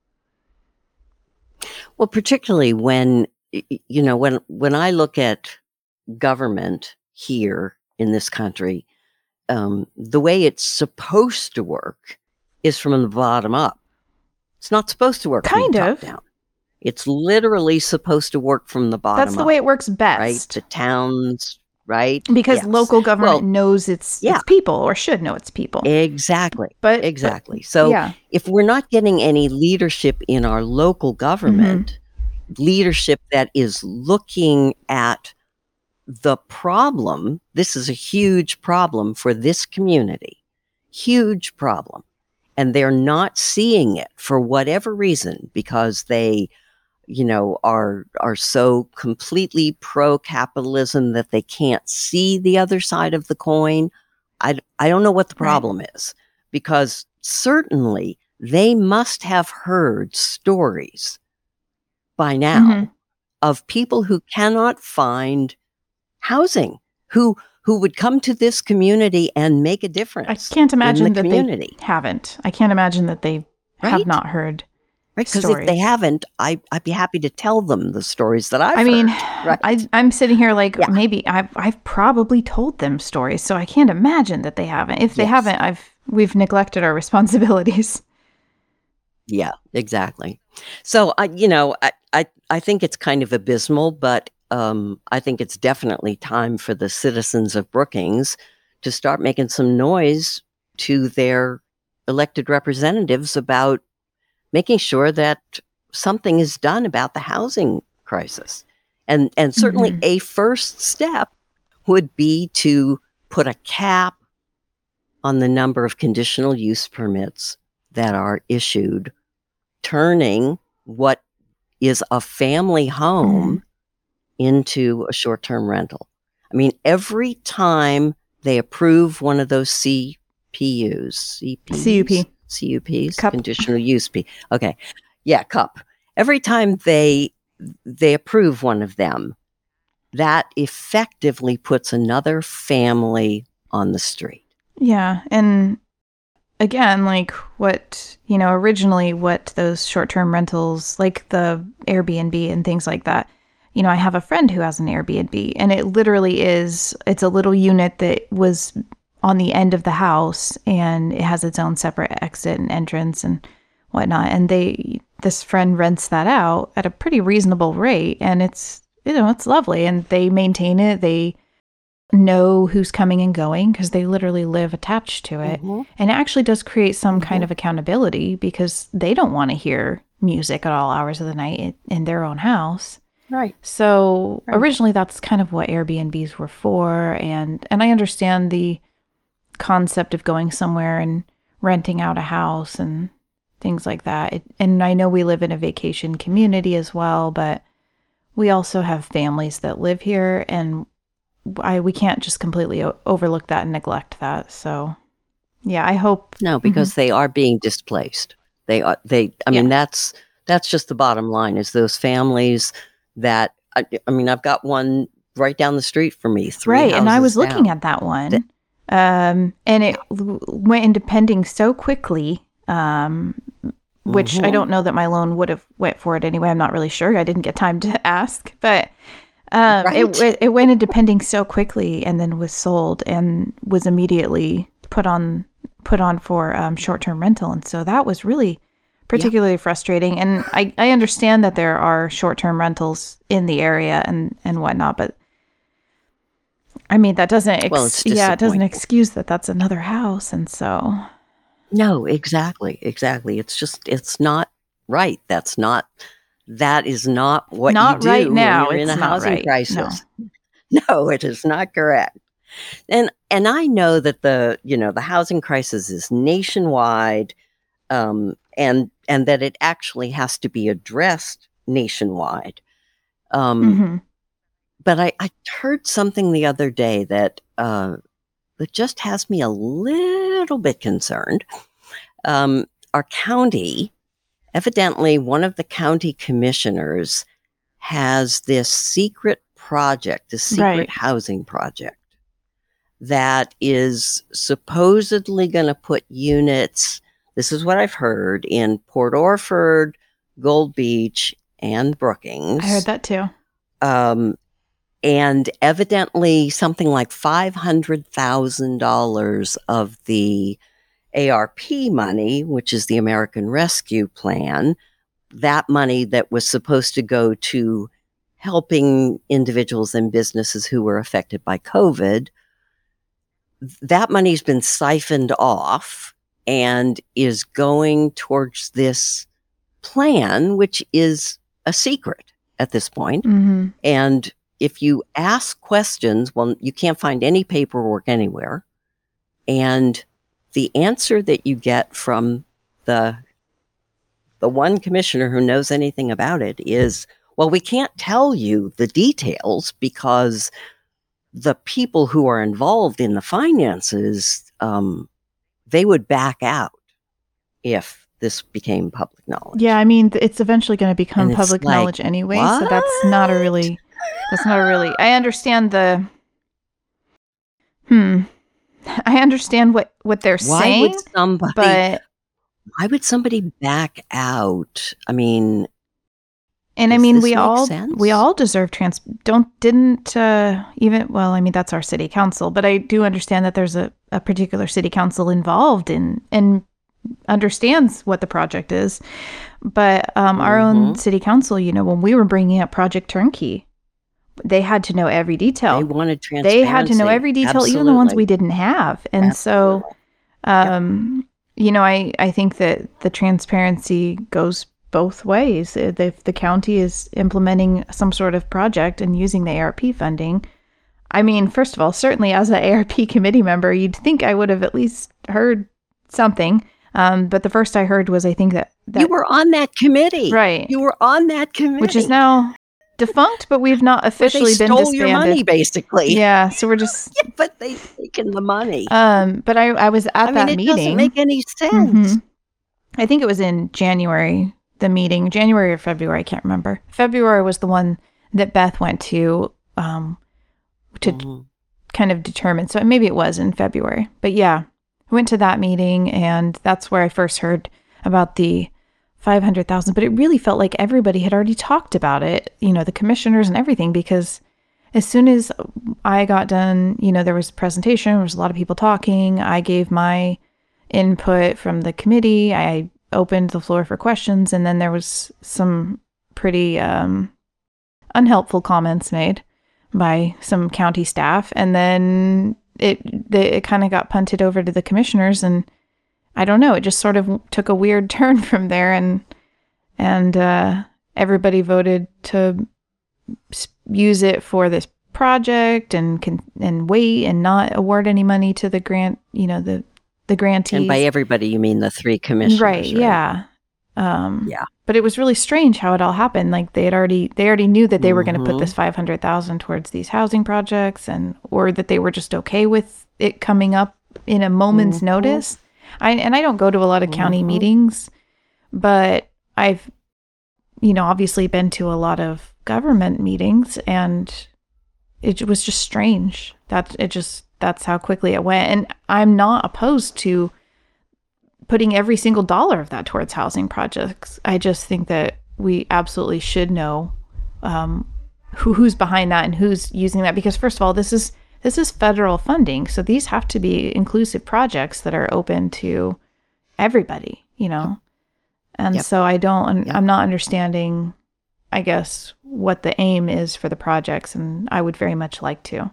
Well, particularly when, y- y- you know, when, when I look at government here in this country, um, the way it's supposed to work is from the bottom up. It's not supposed to work from Kind the top of. down. It's literally supposed to work from the bottom That's the up, way it works right? best. The towns, right? Because Yes. local government Well, knows its yeah. its people, or should know its people. exactly. But Exactly. But, So yeah. if we're not getting any leadership in our local government, leadership that is looking at the problem, this is a huge problem for this community, huge problem. And they're not seeing it for whatever reason, because they, you know, are are so completely pro-capitalism that they can't see the other side of the coin, I, I don't know what the Right. problem is, because certainly they must have heard stories by now Mhm. of people who cannot find housing, who who would come to this community and make a I difference can't in the imagine that they community, haven't. I can't imagine that they have right? not heard Right, because if they stories. haven't, I I'd be happy to tell them the stories that I've I mean, heard, right? I I'm sitting here like Yeah, maybe I've I've probably told them stories, so I can't imagine that they haven't. If they yes. haven't, I've we've neglected our responsibilities. Yeah, exactly. So I, you know, I, I, I think it's kind of abysmal, but um, I think it's definitely time for the citizens of Brookings to start making some noise to their elected representatives about making sure that something is done about the housing crisis. And and certainly Mhm. a first step would be to put a cap on the number of conditional use permits that are issued, turning what is a family Mhm. home into a short-term rental. I mean, every time they approve one of those C P Us, C P Us, C U P. C U Ps, Cup. conditional use P. Okay, yeah, cup. Every time they they approve one of them, that effectively puts another family on the street. Yeah, and again, like what, you know, originally what those short-term rentals, like the Airbnb and things like that. You know, I have a friend who has an Airbnb, and it literally is it's a little unit that was on the end of the house, and it has its own separate exit and entrance and whatnot. And they this friend rents that out at a pretty reasonable rate, and it's you know, it's lovely, and they maintain it. They know who's coming and going because they literally live attached to it. Mhm, And it actually does create some kind mhm. of accountability because they don't want to hear music at all hours of the night in, in their own house. Right, So right. originally that's kind of what Airbnbs were for, and and I understand the concept of going somewhere and renting out a house and things like that. It, and I know we live in a vacation community as well, but we also have families that live here, and I we can't just completely o- overlook that and neglect that. So, yeah, I hope. No, Mhm. because they are being displaced. They are they I Yeah, mean, that's that's just the bottom line, is those families that I I mean, I've got one right down the street from me, three right. And I houses was looking down. at that That one, um, and Yeah. it w- went into pending so quickly. Um, which I Mhm. don't know that my loan would have went for it anyway. I'm not really sure. I didn't get time to ask, but um, it Right? w- it went into pending so quickly and then was sold and was immediately put on put on for um, short term rental, and so that was really Yeah. particularly frustrating. And I I understand that there are short term rentals in the area and and whatnot, but I mean that doesn't Well, ex it's yeah it doesn't disappointing. excuse that that's another house, and so No, exactly, exactly. It's just it's not right. That's not that is not what you not right do when now. you're in It's a not housing right. No. crisis. No, it is not correct. And and I know that the, you know, the housing crisis is nationwide, um, and and that it actually has to be addressed nationwide. Um, Hmm. but I, I heard something the other day that uh, that just has me a little bit concerned. Um, our county, evidently, one of the county commissioners has this secret project, this secret Right. housing project that is supposedly going to put units, this is what I've heard, in Port Orford, Gold Beach, and I heard Brookings. that too. Um, and evidently, something like five hundred thousand dollars of the A R P money, which is the American Rescue Plan, that money that was supposed to go to helping individuals and businesses who were affected by COVID, that money's been siphoned off and is going towards this plan, which is a secret at this point. Hmm. And if you ask questions, well, you can't find any paperwork anywhere. And the answer that you get from the the one commissioner who knows anything about it is, well, we can't tell you the details because the people who are involved in the finances, um, they would back out if this became public knowledge. Yeah, I mean, it's eventually going to become And it's public like, knowledge anyway, so that's not a what? really, that's not a really, I understand the, hmm, I understand what, what they're Why saying, would somebody, but, why would somebody back out? I mean, and I does mean, this we make all, sense? we all deserve trans, don't, didn't, uh, even, well, I mean, that's our city council, but I do understand that there's a, a particular city council involved in, and understands what the project is. But um, our own Mhm. city council, you know, when we were bringing up Project Turnkey, they had to know every They detail. wanted transparency. They had to know every detail, even the ones we Absolutely. didn't have. And so, Absolutely. um, you know, I, I think that the transparency goes both ways. If the county is implementing some sort of project and using the A R P funding, I mean, first of all, certainly as an A R P committee member, you'd think I would have at least heard something. Um, but the first I heard was, I think that, that You were on that committee. right, You were on that committee. which is now defunct, but we've not Where officially they been stole your money, disbanded. basically. Yeah, so we're just Yeah, but they've taken the money. um but I I was at I mean, that it meeting. doesn't make any sense. Mhm. I think it was in January, the meeting, January or February, I can't remember. February was the one that Beth went to um to Mhm. kind of determine. So maybe it was in February. But yeah, I went to that meeting, and that's where I first heard about the five hundred thousand, but it really felt like everybody had already talked about it, you know, the commissioners and everything, because as soon as I got done, you know, there was a presentation, there was a lot of people talking. I gave my input from the committee. I opened the floor for questions, and then there was some pretty um, unhelpful comments made by some county staff, and then it they, it kind of got punted over to the commissioners, and I don't know, it just sort of took a weird turn from there, and and uh, everybody voted to use it for this project and can and wait and not award any money to the grant, you know, the the grantees. And by everybody, you mean the three commissioners, right? right? Yeah. Um, yeah. But it was really strange how it all happened. Like they had already they already knew that they mm-hmm. were going to put this five hundred thousand towards these housing projects, and or that they were just okay with it coming up in a moment's mm-hmm. notice. I and I don't go to a lot of county mm-hmm. meetings, but I've, you know, obviously been to a lot of government meetings, and it was just strange that it just that's how quickly it went. And I'm not opposed to putting every single dollar of that towards housing projects. I just think that we absolutely should know um, who, who's behind that and who's using that, because first of all, this is this is federal funding, so these have to be inclusive projects that are open to everybody, you know. And yep. so I don't, yep. I'm not understanding, I guess, what the aim is for the projects, and I would very much like to.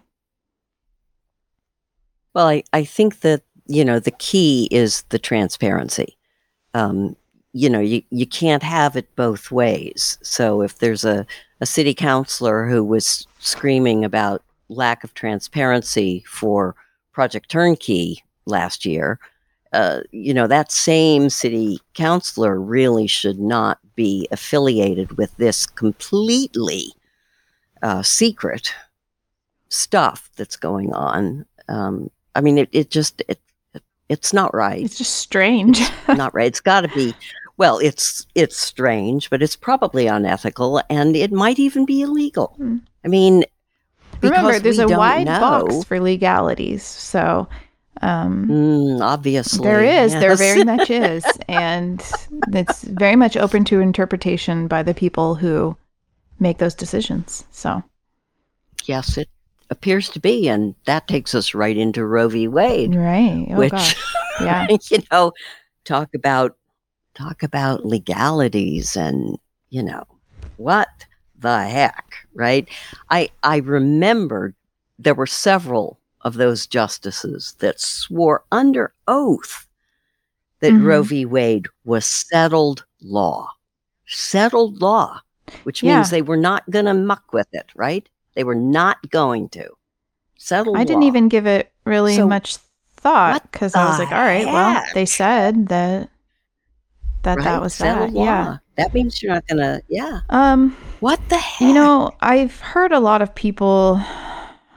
Well, I, I think that, you know, the key is the transparency. Um, you know, you, you can't have it both ways. So if there's a, a city councilor who was screaming about lack of transparency for Project Turnkey last year, uh, you know, that same city councilor really should not be affiliated with this completely uh, secret stuff that's going on. Um, I mean, it, it just, it, it, it's not right. It's just strange. It's not right. It's got to be, well, it's, it's strange, but it's probably unethical, and it might even be illegal. Hmm. I mean, remember, there's a wide know, box for legalities. So, um, mm, obviously there is, yes. there very much is. And it's very much open to interpretation by the people who make those decisions. So, yes, it appears to be, and that takes us right into Roe v. Wade, right? Oh, which, gosh. Yeah, you know, talk about talk about legalities, and you know, what the heck, right? I I remember there were several of those justices that swore under oath that mm-hmm. Roe v. Wade was settled law, settled law, which yeah. means they were not going to muck with it, right? They were not going to. Settled I didn't law. even give it really so much thought, because I was like, all right, heck? well, they said that that, right? that was settled that. Law. Yeah. That means you're not going to, yeah. Um, what the heck? You know, I've heard a lot of people,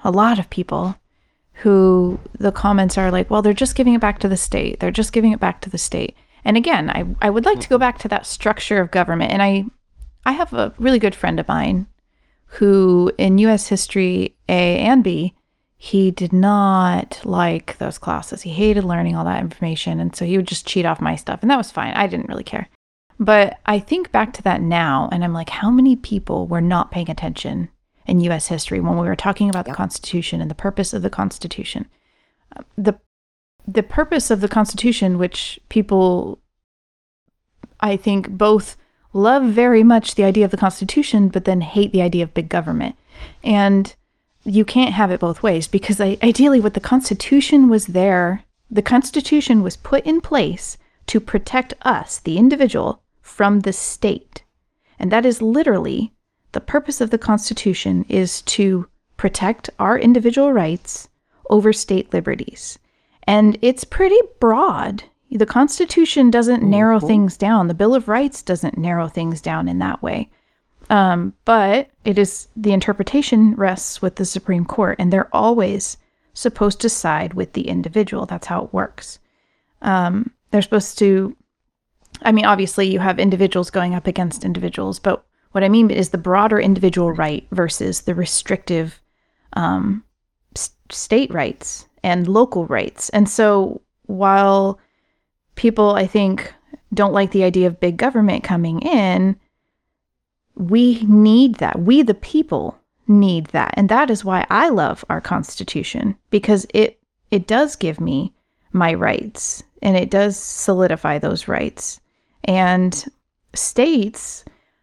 a lot of people who the comments are like, well, they're just giving it back to the state. They're just giving it back to the state. And again, I, I would like to go back to that structure of government. And I, I have a really good friend of mine who in U S History A and B, he did not like those classes. He hated learning all that information. And so he would just cheat off my stuff. And that was fine. I didn't really care. But I think back to that now, and I'm like, how many people were not paying attention in U S history when we were talking about the Constitution and the purpose of the Constitution? The the purpose of the Constitution, which people, I think, both love very much the idea of the Constitution, but then hate the idea of big government. And you can't have it both ways, because I, ideally what the Constitution was there, the Constitution was put in place to protect us, the individual, from the state. And that is literally the purpose of the Constitution, is to protect our individual rights over state liberties. And it's pretty broad. The Constitution doesn't mm-hmm. narrow things down. The Bill of Rights doesn't narrow things down in that way. Um, but it is, the interpretation rests with the Supreme Court, and they're always supposed to side with the individual. That's how it works. Um, they're supposed to, I mean, obviously you have individuals going up against individuals, but what I mean is the broader individual right versus the restrictive um, s- state rights and local rights. And so while people, I think, don't like the idea of big government coming in, we need that. We, the people, need that. And that is why I love our Constitution, because it it does give me my rights, and it does solidify those rights. And states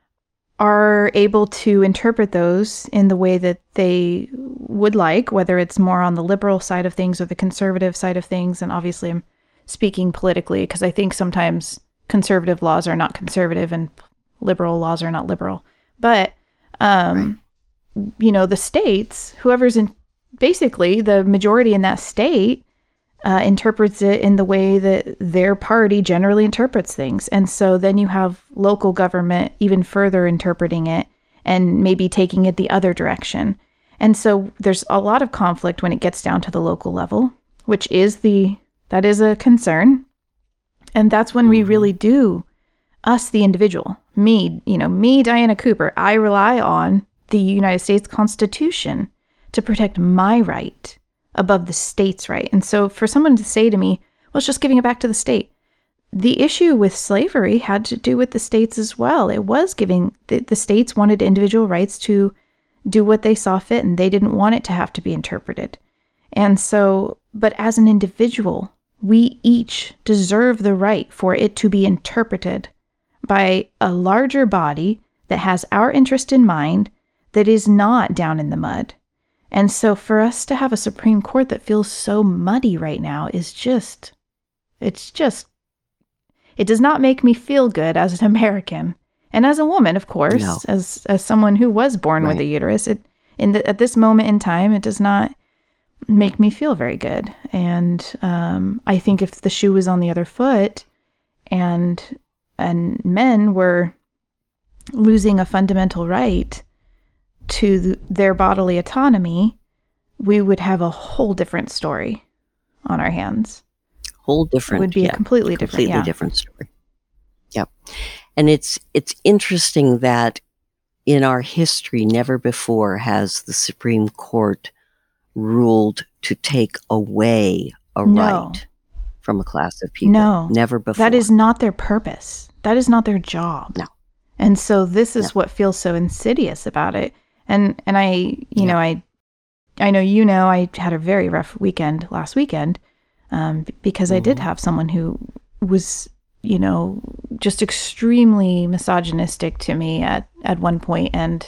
are able to interpret those in the way that they would like, whether it's more on the liberal side of things or the conservative side of things. And obviously I'm speaking politically, because I think sometimes conservative laws are not conservative and liberal laws are not liberal. But, um, right. you know, the states, whoever's in, basically the majority in that state, Uh, interprets it in the way that their party generally interprets things. And so then you have local government even further interpreting it and maybe taking it the other direction. And so there's a lot of conflict when it gets down to the local level, which is the, that is a concern. And that's when we really do, us, the individual, me, you know, me, Diana Cooper, I rely on the United States Constitution to protect my right above the state's right. And so for someone to say to me, well, it's just giving it back to the state. The issue with slavery had to do with the states as well. It was giving, the, the states wanted individual rights to do what they saw fit, and they didn't want it to have to be interpreted. And so, but as an individual, we each deserve the right for it to be interpreted by a larger body that has our interest in mind, that is not down in the mud. And so for us to have a Supreme Court that feels so muddy right now is just, it's just, it does not make me feel good as an American. And as a woman, of course, no. as as someone who was born right. with a uterus, it in the, at this moment in time, it does not make me feel very good. And um, I think if the shoe was on the other foot and and men were losing a fundamental right to th- their bodily autonomy, we would have a whole different story on our hands. Whole different. It would be yeah, a completely different, completely yeah. different story. Yep. And it's it's interesting that in our history, never before has the Supreme Court ruled to take away a no. right from a class of people. No. Never before. That is not their purpose. That is not their job. No. And so this is no. what feels so insidious about it. And and I, you yeah. know, I I know you know I had a very rough weekend last weekend um, because mm-hmm. I did have someone who was, you know, just extremely misogynistic to me at, at one point. And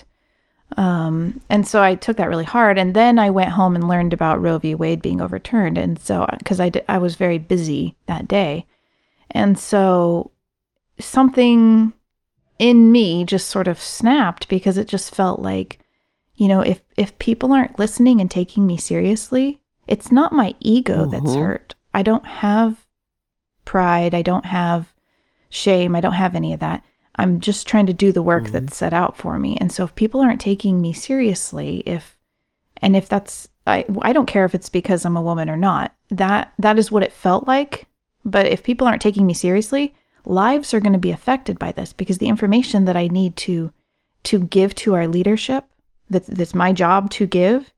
um, and so I took that really hard. And then I went home and learned about Roe v. Wade being overturned. And so, because I, did, I was very busy that day. And so something in me just sort of snapped, because it just felt like, you know, if, if people aren't listening and taking me seriously, it's not my ego mm-hmm. that's hurt. I don't have pride. I don't have shame. I don't have any of that. I'm just trying to do the work mm-hmm. that's set out for me. And so if people aren't taking me seriously, if And if that's, I, I don't care if it's because I'm a woman or not. That that is what it felt like. But if people aren't taking me seriously, lives are going to be affected by this, because the information that I need to to give to our leadership, that that's my job to give,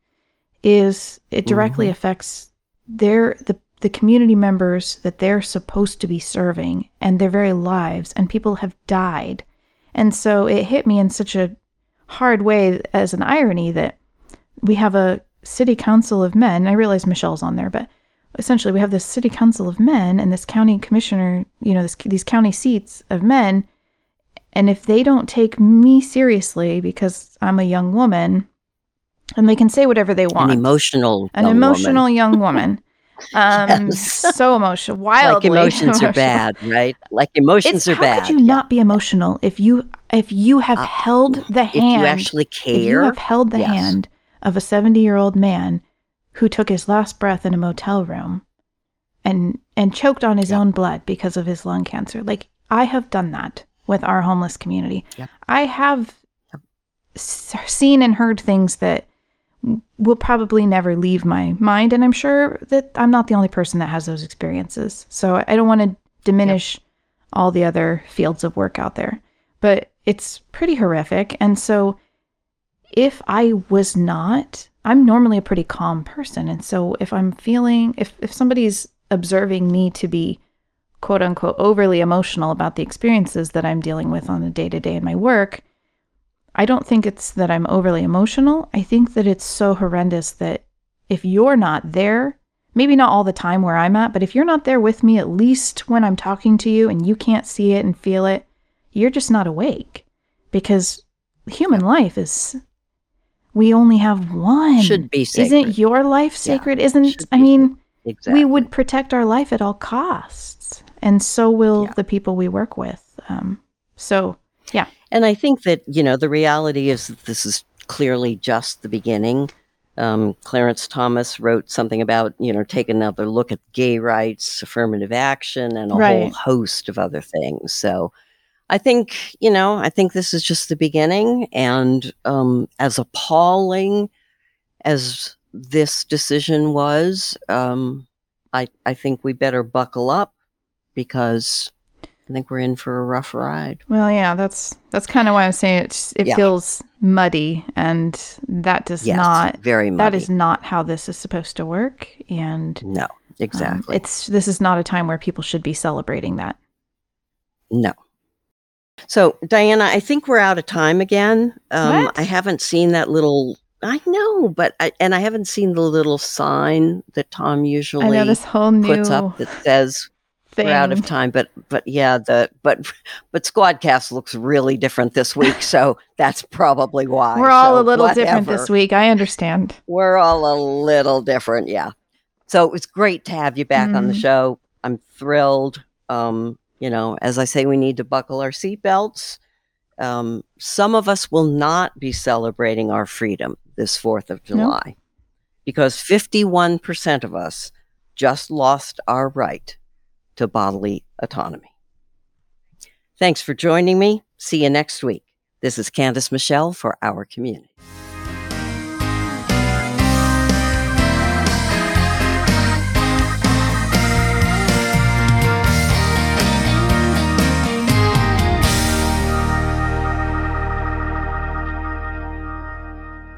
is it directly mm-hmm. affects their the the community members that they're supposed to be serving and their very lives, and people have died. And so it hit me in such a hard way as an irony that we have a city council of men. I realize Michelle's on there, but essentially we have this city council of men and this county commissioner, you know, this, these county seats of men. And if they don't take me seriously because I'm a young woman, and they can say whatever they want. An emotional An young emotional woman. young woman. Um, yes. So emotional, wildly. Like emotions emotional. are bad, right? Like emotions it's, are how bad. How could you yeah. not be emotional if you if you have uh, held the hand? If you actually care. If you have held the yes. hand of a seventy-year-old man who took his last breath in a motel room and and choked on his yep. own blood because of his lung cancer. Like, I have done that with our homeless community. Yep. I have yep. s- seen and heard things that will probably never leave my mind. And I'm sure that I'm not the only person that has those experiences. So I don't want to diminish yep. all the other fields of work out there, but it's pretty horrific. And so if I was not, I'm normally a pretty calm person. And so if I'm feeling, if, if somebody's observing me to be quote unquote overly emotional about the experiences that I'm dealing with on a day to day in my work, I don't think it's that I'm overly emotional. I think that it's so horrendous that if you're not there, maybe not all the time where I'm at, but if you're not there with me, at least when I'm talking to you and you can't see it and feel it, you're just not awake. Because human life is, we only have one. Should be sacred. Isn't your life sacred? Yeah, Isn't, I mean, exactly. we would protect our life at all costs. And so will yeah. the people we work with. Um, so, yeah. And I think that, you know, the reality is that this is clearly just the beginning. Um, Clarence Thomas wrote something about, you know, take another look at gay rights, affirmative action, and a right. whole host of other things. So I think, you know, I think this is just the beginning. And um, as appalling as this decision was, um, I, I think we better buckle up, because I think we're in for a rough ride. Well, yeah, that's that's kind of why I'm saying it. It yeah. feels muddy, and that does yes, not. Very muddy. That is not how this is supposed to work. And no, exactly. Um, it's this is not a time where people should be celebrating that. No. So, Diana, I think we're out of time again. Um, what? I haven't seen that little. I know, but I, and I haven't seen the little sign that Tom usually I know this whole new puts up that says. Thing. We're out of time, but but yeah, the but but Squadcast looks really different this week, so that's probably why. We're all so a little whatever. different this week. I understand. We're all a little different, yeah. So it was great to have you back mm. on the show. I'm thrilled. Um, you know, as I say, we need to buckle our seatbelts. Um, some of us will not be celebrating our freedom this fourth of July nope. because fifty-one percent of us just lost our right to bodily autonomy. Thanks for joining me. See you next week. This is Candace Michelle for Our Community.